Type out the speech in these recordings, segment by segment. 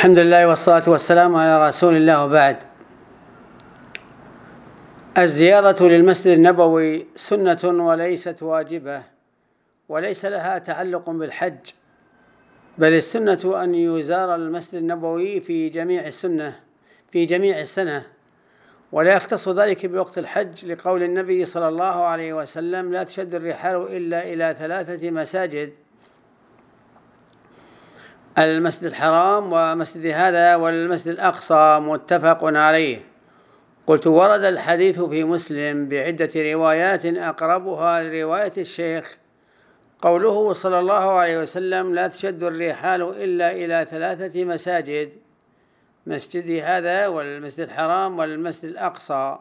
الحمد لله والصلاة والسلام على رسول الله وبعد. الزيارة للمسجد النبوي سنة وليست واجبة، وليس لها تعلق بالحج، بل السنة أن يزار المسجد النبوي في جميع السنة، ولا يختص ذلك بوقت الحج، لقول النبي صلى الله عليه وسلم: لا تشد الرحال إلا إلى 3 مساجد: المسجد الحرام ومسجد هذا والمسجد الأقصى، متفق عليه. قلت: ورد الحديث في مسلم بعدة روايات أقربها لرواية الشيخ قوله صلى الله عليه وسلم: لا تشد الرحال إلا إلى 3 مساجد: مسجد هذا والمسجد الحرام والمسجد الأقصى.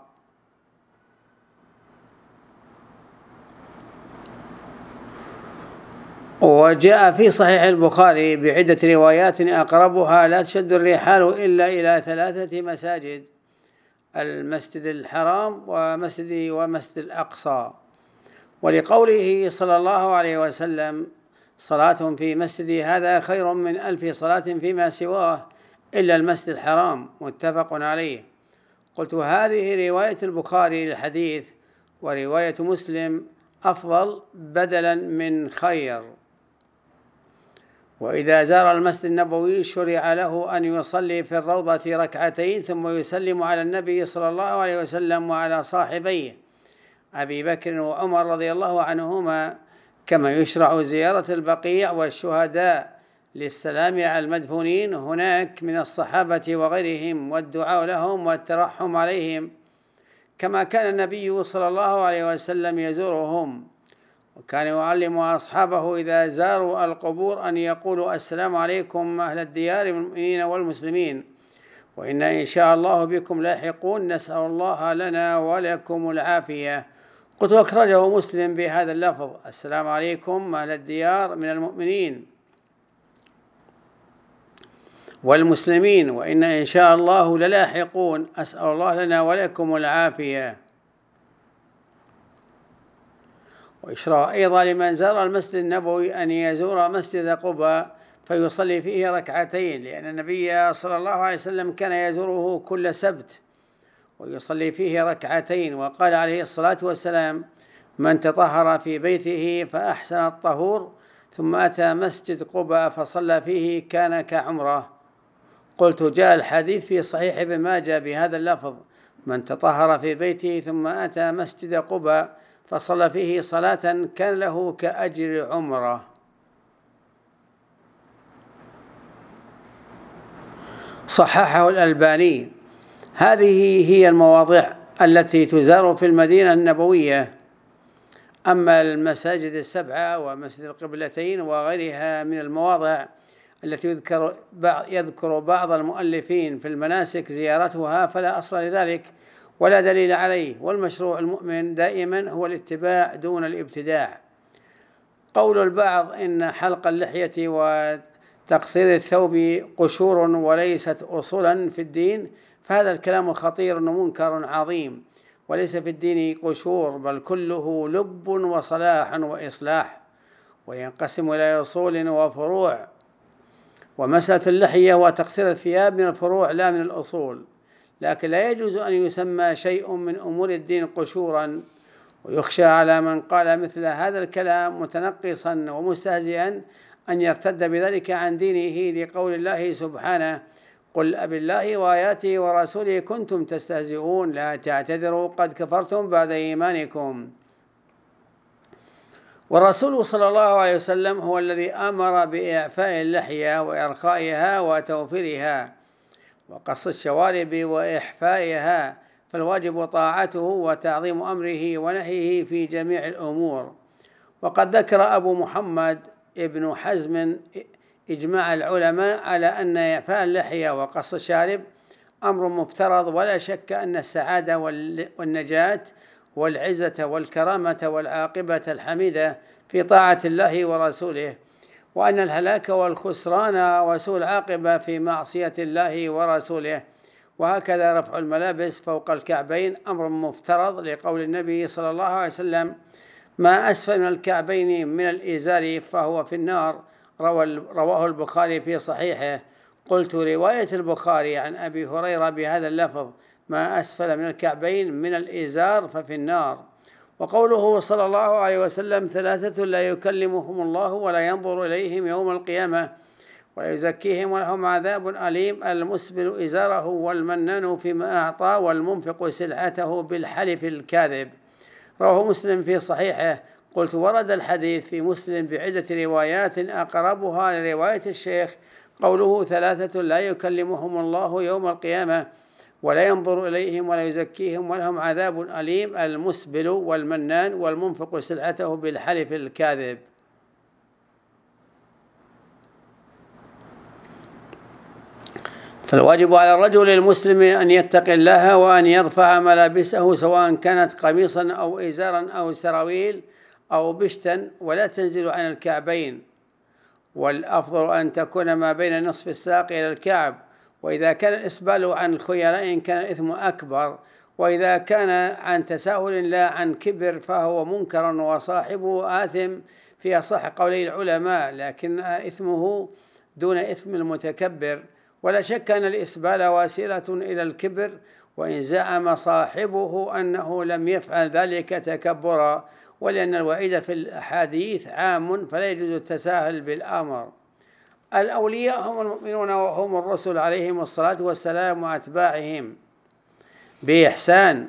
وجاء في صحيح البخاري بعدة روايات أقربها: لا تشد الرحال إلا إلى 3 مساجد: المسجد الحرام ومسجد الأقصى. ولقوله صلى الله عليه وسلم: صلاة في مسجدي هذا خير من 1000 صلاة فيما سواه إلا المسجد الحرام، متفق عليه. قلت: هذه رواية البخاري للحديث، ورواية مسلم أفضل بدلا من خير. وإذا زار المسجد النبوي شرع له أن يصلي في الروضة 2 ركعتين، ثم يسلم على النبي صلى الله عليه وسلم وعلى صاحبيه أبي بكر وعمر رضي الله عنهما، كما يشرع زيارة البقيع والشهداء للسلام على المدفونين هناك من الصحابة وغيرهم، والدعاء لهم والترحم عليهم، كما كان النبي صلى الله عليه وسلم يزورهم. وكان يعلم أصحابه إذا زاروا القبور أن يقولوا: السلام عليكم أهل الديار من المؤمنين والمسلمين، وإنا إن شاء الله بكم لاحقون، نسأل الله لنا ولكم العافية. قلت: أخرجه مسلم بهذا اللفظ: السلام عليكم أهل الديار من المؤمنين والمسلمين، وإنا إن شاء الله للاحقون، أسأل الله لنا ولكم العافية. ويشرع أيضا لمن زار المسجد النبوي أن يزور مسجد قباء فيصلي فيه 2 ركعتين، لأن النبي صلى الله عليه وسلم كان يزوره كل سبت ويصلي فيه 2 ركعتين، وقال عليه الصلاة والسلام: من تطهر في بيته فأحسن الطهور ثم أتى مسجد قباء فصلى فيه كان كعمره. قلت: جاء الحديث في صحيح ابن ماجه بهذا اللفظ: من تطهر في بيته ثم أتى مسجد قباء فصلى فيه صلاة كان له كأجر عمره. صححه الألباني. هذه هي المواضع التي تزار في المدينة النبوية. أما المساجد ال7 ومسجد القبلتين وغيرها من المواضع التي يذكر بعض المؤلفين في المناسك زيارتها فلا أصل لذلك ولا دليل عليه، والمشروع المؤمن دائما هو الاتباع دون الابتداع. قول البعض إن حلق اللحية وتقصير الثوب قشور وليست أصولا في الدين، فهذا الكلام خطير ومنكر عظيم، وليس في الدين قشور، بل كله لب وصلاح وإصلاح، وينقسم إلى أصول وفروع. ومسألة اللحية وتقصير الثياب من الفروع لا من الأصول، لكن لا يجوز أن يسمى شيء من أمور الدين قشورا، ويخشى على من قال مثل هذا الكلام متنقصا ومستهزئا أن يرتد بذلك عن دينه، لقول الله سبحانه: قل أبالله وآياته ورسوله كنتم تستهزئون لا تعتذروا قد كفرتم بعد إيمانكم. والرسول صلى الله عليه وسلم هو الذي أمر بإعفاء اللحية وإرخائها وتوفيرها وقص الشوارب وإحفائها، فالواجب طاعته وتعظيم أمره ونهيه في جميع الأمور. وقد ذكر أبو محمد ابن حزم إجماع العلماء على أن إعفاء اللحية وقص الشارب أمر مفترض، ولا شك أن السعادة والنجاة والعزة والكرامة والعاقبة الحميدة في طاعة الله ورسوله، وأن الهلاك والخسران وسوء العاقبة في معصية الله ورسوله. وهكذا رفع الملابس فوق الكعبين أمر مفترض، لقول النبي صلى الله عليه وسلم: ما أسفل من الكعبين من الإزار فهو في النار، رواه البخاري في صحيحه. قلت: رواية البخاري عن أبي هريرة بهذا اللفظ: ما أسفل من الكعبين من الإزار ففي النار. وقوله صلى الله عليه وسلم: 3 لا يكلمهم الله ولا ينظر إليهم يوم القيامة ولا يزكيهم ولهم عذاب أليم: المسبل إزاره والمنان فيما أعطى والمنفق سلعته بالحلف الكاذب. رواه مسلم في صحيحه. قلت: ورد الحديث في مسلم بعدة روايات أقربها لرواية الشيخ قوله: 3 لا يكلمهم الله يوم القيامة ولا ينظر إليهم ولا يزكيهم ولهم عذاب أليم: المسبل والمنان والمنفق سلعته بالحلف الكاذب. فالواجب على الرجل المسلم أن يتقي الله وأن يرفع ملابسه سواء كانت قميصا أو إزارا أو سراويل أو بشتا ولا تنزل عن الكعبين، والأفضل أن تكون ما بين نصف الساق إلى الكعب. وإذا كان الإسبال عن الخيلاء كان الإثم أكبر، وإذا كان عن تساهل لا عن كبر فهو منكر وصاحبه آثم في أصح قولي العلماء، لكن إثمه دون إثم المتكبر. ولا شك أن الإسبال وسيلة إلى الكبر، وإن زعم صاحبه أنه لم يفعل ذلك تكبرا، ولأن الوعيد في الأحاديث عام فلا يجوز التساهل بالأمر. الأولياء هم المؤمنون وهم الرسل عليهم الصلاة والسلام وأتباعهم بإحسان،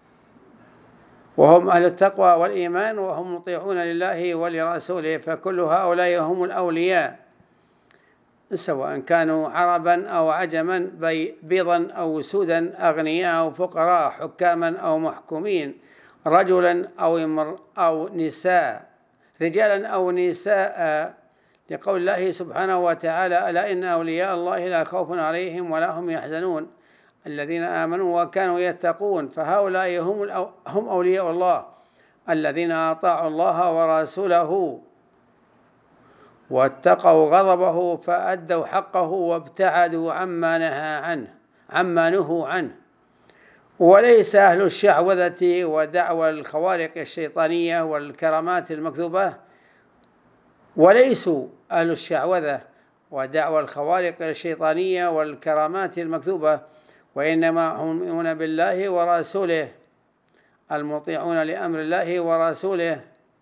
وهم أهل التقوى والإيمان وهم مطيعون لله ولرسوله، فكل هؤلاء هم الأولياء سواء كانوا عربا أو عجما، بيضا أو سودا، أغنياء أو فقراء، حكاما أو محكومين، رجلا أو نساء، رجالا أو نساء، لقول الله سبحانه وتعالى: ألا إن أولياء الله لا خوف عليهم ولا هم يحزنون الذين آمنوا وكانوا يتقون. فهؤلاء هم أولياء الله الذين أطاعوا الله ورسوله واتقوا غضبه فأدوا حقه وابتعدوا عما نهوا عنه. وليس أهل الشعوذة ودعوى الخوارق الشيطانية والكرامات المكذوبة وليسوا أهل الشعوذة ودعوى الخوارق الشيطانية والكرامات المكذوبة، وإنما هم المؤمنون بالله ورسوله المطيعون لأمر الله ورسوله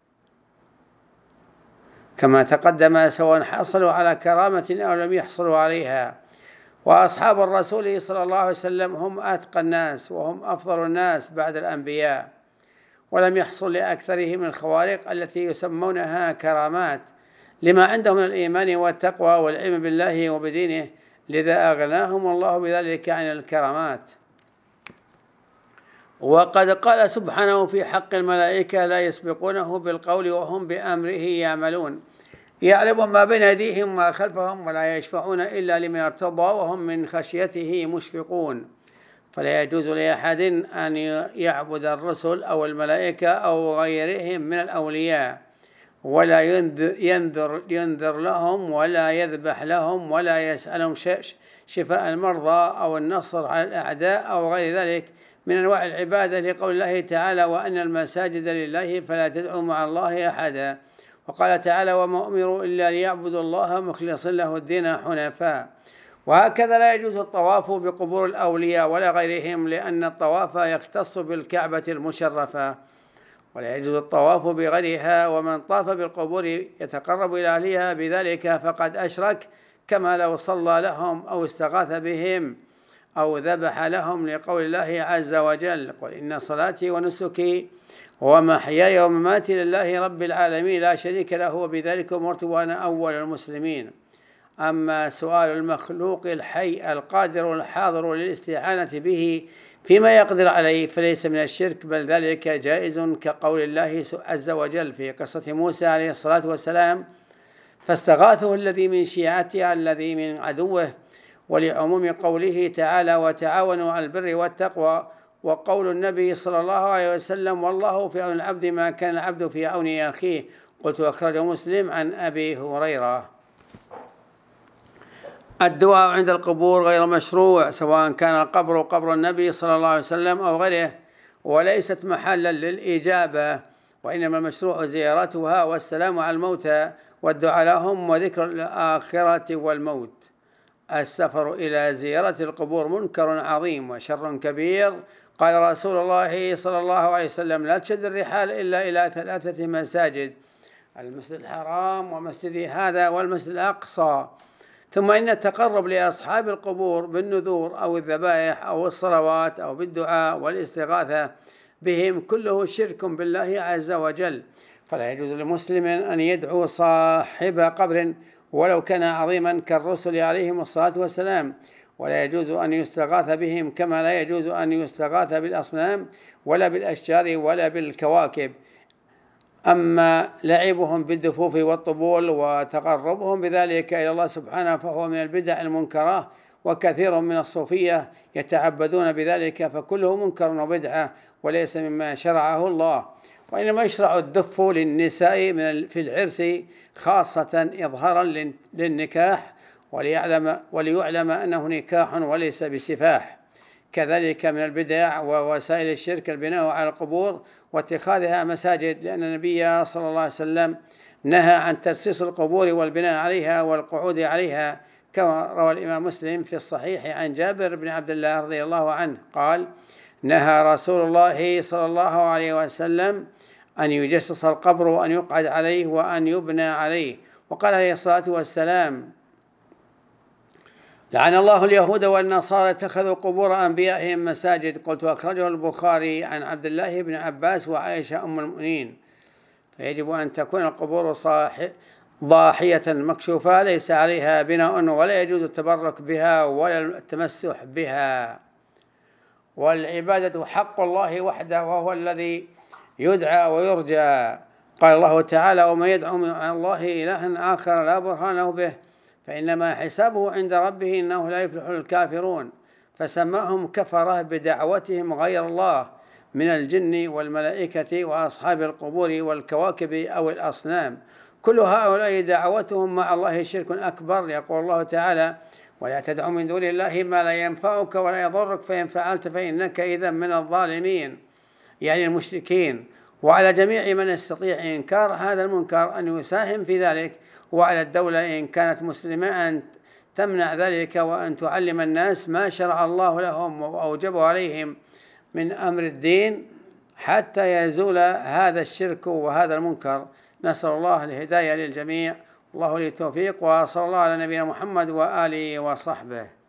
كما تقدم، سواء حصلوا على كرامة أو لم يحصلوا عليها. وأصحاب الرسول صلى الله عليه وسلم هم أتقى الناس وهم أفضل الناس بعد الأنبياء، ولم يحصل لأكثرهم الخوارق التي يسمونها كرامات لما عندهم من الإيمان والتقوى والعلم بالله وبدينه، لذا أغناهم الله بذلك عن الكرامات. وقد قال سبحانه في حق الملائكة: لا يسبقونه بالقول وهم بأمره يعملون، يعلم ما بين أيديهم وما خلفهم ولا يشفعون إلا لمن ارتضى وهم من خشيته مشفقون. فلا يجوز لأحد أن يعبد الرسل أو الملائكة أو غيرهم من الأولياء، ولا ينذر لهم ولا يذبح لهم ولا يسألهم شفاء المرضى أو النصر على الأعداء أو غير ذلك من أنواع العبادة، لقول الله تعالى: وأن المساجد لله فلا تدعوا مع الله أحدا. وقال تعالى: وما أمروا إلا ليعبدوا الله مخلصين له الدين حنفاء. وهكذا لا يجوز الطواف بقبور الأولياء ولا غيرهم، لأن الطواف يختص بالكعبة المشرفة، ولا يجوز الطواف بغيرها. ومن طاف بالقبور يتقرب إلى أهلها بذلك فقد أشرك، كما لو صلى لهم أو استغاث بهم أو ذبح لهم، لقول الله عز وجل: قل إن صلاتي ونسكي ومحياي ومماتي لله رب العالمين لا شريك له وبذلك أمرت وأنا أول المسلمين. أما سؤال المخلوق الحي القادر الحاضر للاستعانة به فيما يقدر عليه فليس من الشرك، بل ذلك جائز، كقول الله عز وجل في قصة موسى عليه الصلاة والسلام: فاستغاثه الذي من شيعته الذي من عدوه، ولعموم قوله تعالى: وتعاونوا على البر والتقوى، وقول النبي صلى الله عليه وسلم: والله في عون العبد ما كان العبد في عون أخيه. قلت: أخرجه مسلم عن أبي هريرة. الدعاء عند القبور غير مشروع، سواء كان القبر قبر النبي صلى الله عليه وسلم أو غيره، وليست محلا للإجابة، وإنما المشروع زيارتها والسلام على الموتى والدعاء لهم وذكر الآخرة والموت. السفر إلى زيارة القبور منكر عظيم وشر كبير. قال رسول الله صلى الله عليه وسلم: لا تشد الرحال إلا إلى 3 مساجد: المسجد الحرام ومسجدي هذا والمسجد الأقصى. ثم إن التقرب لأصحاب القبور بالنذور أو الذبائح أو الصلوات أو بالدعاء والاستغاثة بهم كله شرك بالله عز وجل، فلا يجوز لمسلم أن يدعو صاحب قبر ولو كان عظيما كالرسل عليهم الصلاة والسلام، ولا يجوز أن يستغاث بهم كما لا يجوز أن يستغاث بالأصنام ولا بالأشجار ولا بالكواكب. أما لعبهم بالدفوف والطبول وتقربهم بذلك إلى الله سبحانه فهو من البدع المنكرة، وكثير من الصوفية يتعبدون بذلك، فكله منكر وبدعة وليس مما شرعه الله. وإنما يشرع الدف للنساء في العرس خاصة إظهارا للنكاح وليعلم أنه نكاح وليس بسفاح. كذلك من البدع ووسائل الشرك البناء على القبور واتخاذها مساجد، لأن النبي صلى الله عليه وسلم نهى عن تجسيس القبور والبناء عليها والقعود عليها، كما روى الإمام مسلم في الصحيح عن جابر بن عبد الله رضي الله عنه قال: نهى رسول الله صلى الله عليه وسلم أن يجسس القبر وأن يقعد عليه وأن يبنى عليه. وقال عليه الصلاة والسلام: لعن الله اليهود والنصارى اتخذوا قبور أنبيائهم مساجد. قلت: أخرجه البخاري عن عبد الله بن عباس وعائشة أم المؤمنين. فيجب أن تكون القبور ضاحية مكشوفة ليس عليها بناء، ولا يجوز التبرك بها ولا التمسح بها. والعبادة حق الله وحده، وهو الذي يدعى ويرجى. قال الله تعالى: ومن يدعو مع الله إلها آخر لا برهان به فإنما حسابه عند ربه إنه لا يفلح الكافرون. فسماهم كفرة بدعوتهم غير الله من الجن والملائكة وأصحاب القبور والكواكب أو الأصنام. كل هؤلاء دعوتهم مع الله شرك أكبر. يقول الله تعالى: ولا تدع من دون الله ما لا ينفعك ولا يضرك فإن فعلت فإنك إذا من الظالمين، يعني المشركين. وعلى جميع من يستطيع إنكار هذا المنكر أن يساهم في ذلك، وعلى الدولة إن كانت مسلمة أن تمنع ذلك وأن تعلم الناس ما شرع الله لهم وأوجبه عليهم من أمر الدين حتى يزول هذا الشرك وهذا المنكر. نسأل الله الهداية للجميع، الله لي التوفيق، وصلى الله على نبينا محمد وآله وصحبه.